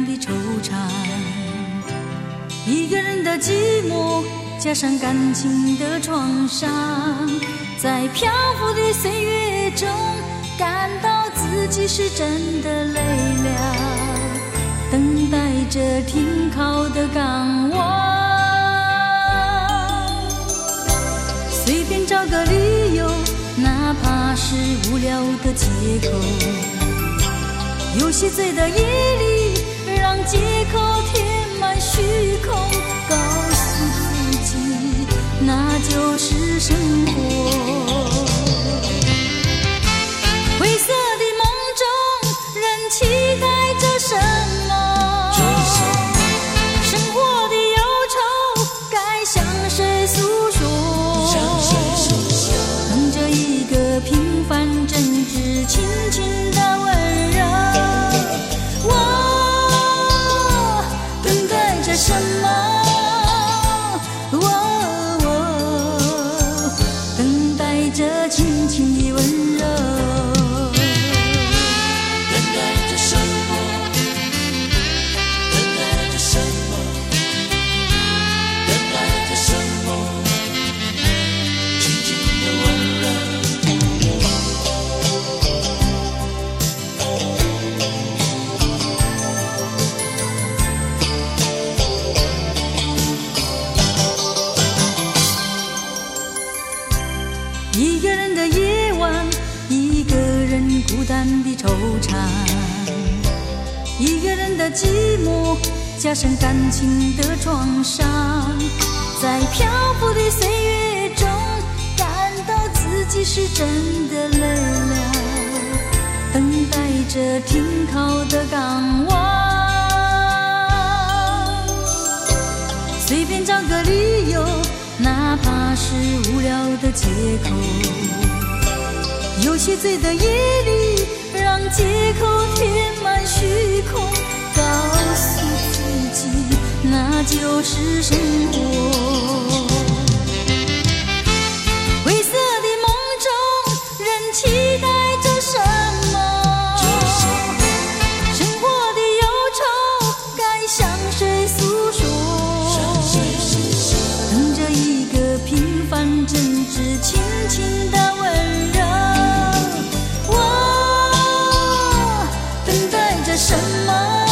的惆怅，一个人的寂寞加上感情的创伤，在漂浮的岁月中感到自己是真的累了，等待着停靠的港湾。随便找个理由，哪怕是无聊的借口，有些醉的夜里让借口填满虚空，告诉自己那就是生活。灰色的梦中人期待着什么？生活的忧愁该向谁诉说？等着一个平凡真挚轻轻的温柔。我等待着什么？等待着轻轻的温柔。 等待着什么？等待着什么？等待着什么？轻轻的温柔。 一个人的夜晚，一个人孤单的惆怅，一个人的寂寞加上感情的创伤，在漂浮的岁月中感到自己是真的累了，等待着停靠的港湾。随便找个理由，哪怕是无聊的借口，有些醉的夜里让借口填满虚空，告诉自己那就是生活。灰色的梦中人期待着什么？生活的忧愁该向谁诉说？等着一个平凡真挚轻轻的温柔。我等待着什么？